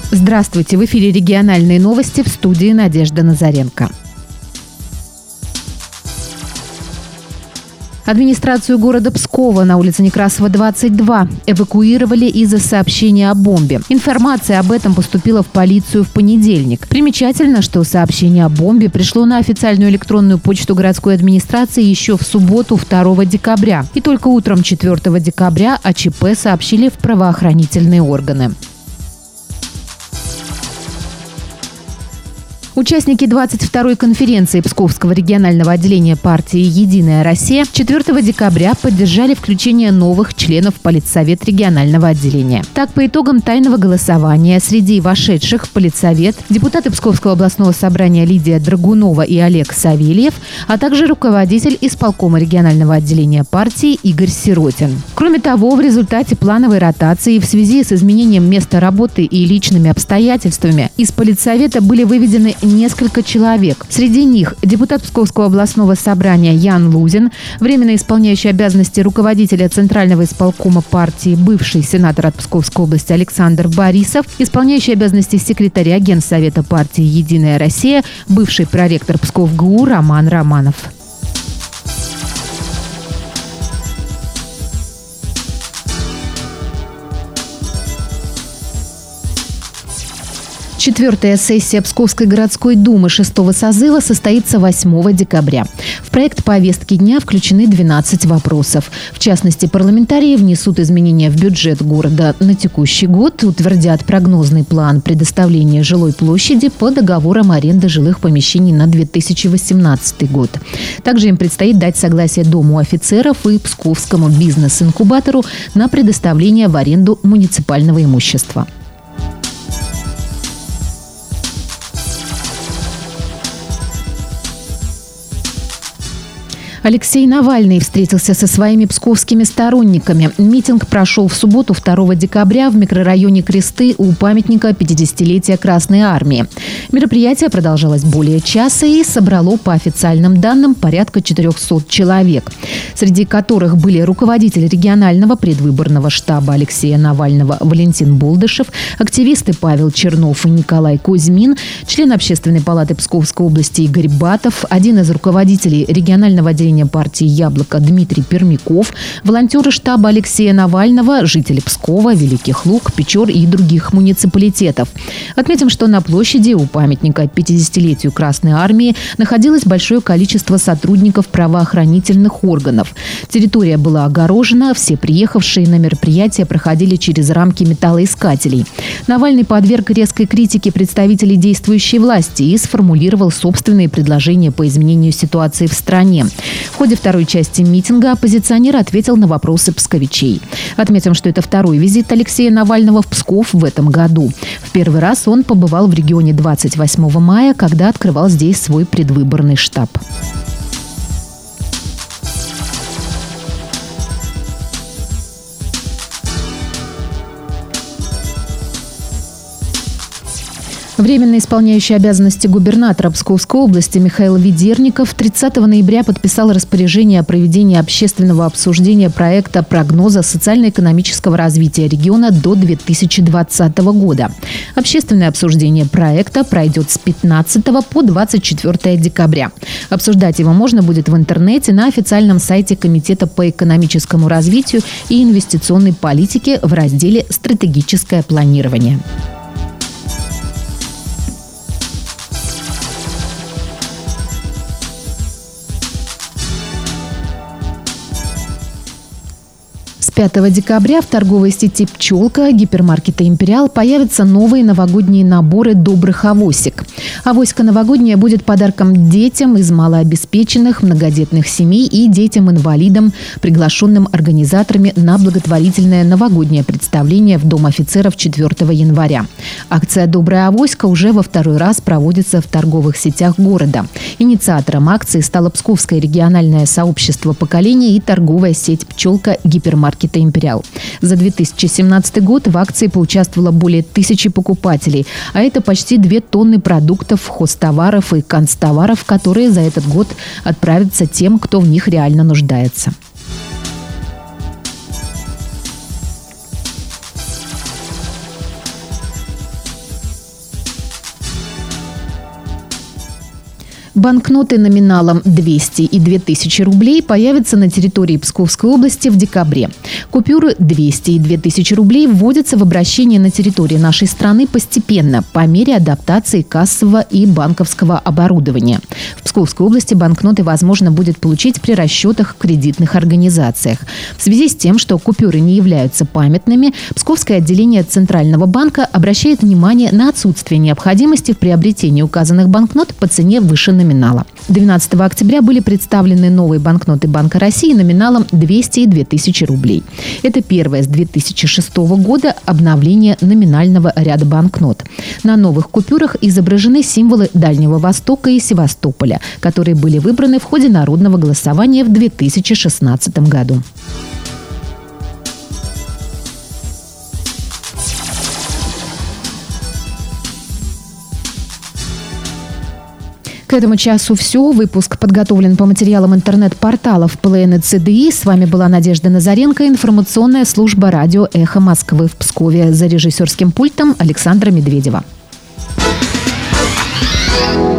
Здравствуйте! В эфире региональные новости, в студии Надежда Назаренко. Администрацию города Пскова на улице Некрасова, 22 эвакуировали из-за сообщения о бомбе. Информация об этом поступила в полицию в понедельник. Примечательно, что сообщение о бомбе пришло на официальную электронную почту городской администрации еще в субботу 2 декабря. И только утром 4 декабря о ЧП сообщили в правоохранительные органы. Участники 22-й конференции Псковского регионального отделения партии «Единая Россия» 4 декабря поддержали включение новых членов в Политсовет регионального отделения. Так, по итогам тайного голосования среди вошедших в Политсовет депутаты Псковского областного собрания Лидия Драгунова и Олег Савельев, а также руководитель исполкома регионального отделения партии Игорь Сиротин. Кроме того, в результате плановой ротации в связи с изменением места работы и личными обстоятельствами из Политсовета были выведены несколько человек. Среди них депутат Псковского областного собрания Ян Лузин, временно исполняющий обязанности руководителя Центрального исполкома партии, бывший сенатор от Псковской области Александр Борисов, исполняющий обязанности секретаря Генсовета партии «Единая Россия», бывший проректор ПсковГУ Роман Романов. Четвертая сессия Псковской городской думы 6-го созыва состоится 8 декабря. В проект повестки дня включены 12 вопросов. В частности, парламентарии внесут изменения в бюджет города на текущий год, утвердят прогнозный план предоставления жилой площади по договорам аренды жилых помещений на 2018 год. Также им предстоит дать согласие Дому офицеров и Псковскому бизнес-инкубатору на предоставление в аренду муниципального имущества. Алексей Навальный встретился со своими псковскими сторонниками. Митинг прошел в субботу 2 декабря в микрорайоне Кресты у памятника 50-летия Красной Армии. Мероприятие продолжалось более часа и собрало, по официальным данным, порядка 400 человек, среди которых были руководитель регионального предвыборного штаба Алексея Навального Валентин Болдышев, активисты Павел Чернов и Николай Кузьмин, член Общественной палаты Псковской области Игорь Батов, один из руководителей регионального отделения партии «Яблоко» Дмитрий Пермяков, волонтеры штаба Алексея Навального, жители Пскова, Великих Луг, Печор и других муниципалитетов. Отметим, что на площади у памятника 50-летию Красной Армии находилось большое количество сотрудников правоохранительных органов. Территория была огорожена, все приехавшие на мероприятие проходили через рамки металлоискателей. Навальный подверг резкой критике представителей действующей власти и сформулировал собственные предложения по изменению ситуации в стране. В ходе второй части митинга оппозиционер ответил на вопросы псковичей. Отметим, что это второй визит Алексея Навального в Псков в этом году. В первый раз он побывал в регионе 28 мая, когда открывал здесь свой предвыборный штаб. Временно исполняющий обязанности губернатора Псковской области Михаил Ведерников 30 ноября подписал распоряжение о проведении общественного обсуждения проекта прогноза социально-экономического развития региона до 2020 года. Общественное обсуждение проекта пройдет с 15 по 24 декабря. Обсуждать его можно будет в интернете на официальном сайте Комитета по экономическому развитию и инвестиционной политике в разделе «Стратегическое планирование». С 5 декабря в торговой сети «Пчелка» гипермаркета «Империал» появятся новые новогодние наборы добрых авосик. Авоська новогодняя будет подарком детям из малообеспеченных многодетных семей и детям-инвалидам, приглашенным организаторами на благотворительное новогоднее представление в Дом офицеров 4 января. Акция «Добрая авоська» уже во второй раз проводится в торговых сетях города. Инициатором акции стало Псковское региональное сообщество поколения и торговая сеть «Пчелка» гипермаркета «Империал». За 2017 год в акции поучаствовало более 1000 покупателей, а это почти 2 тонны продуктов, хозтоваров и канцтоваров, которые за этот год отправятся тем, кто в них реально нуждается. Банкноты номиналом 200 и 2000 рублей появятся на территории Псковской области в декабре. Купюры 200 и 2000 рублей вводятся в обращение на территории нашей страны постепенно, по мере адаптации кассового и банковского оборудования. В Псковской области банкноты возможно будет получить при расчетах в кредитных организациях. В связи с тем, что купюры не являются памятными, Псковское отделение Центрального банка обращает внимание на отсутствие необходимости в приобретении указанных банкнот по цене выше номинала. 12 октября были представлены новые банкноты Банка России номиналом 200 и 2000 рублей. Это первое с 2006 года обновление номинального ряда банкнот. На новых купюрах изображены символы Дальнего Востока и Севастополя, которые были выбраны в ходе народного голосования в 2016 году. К этому часу все. Выпуск подготовлен по материалам интернет-порталов ПЛН и ЦДИ. С вами была Надежда Назаренко, информационная служба радио «Эхо Москвы» в Пскове. За режиссерским пультом Александра Медведева.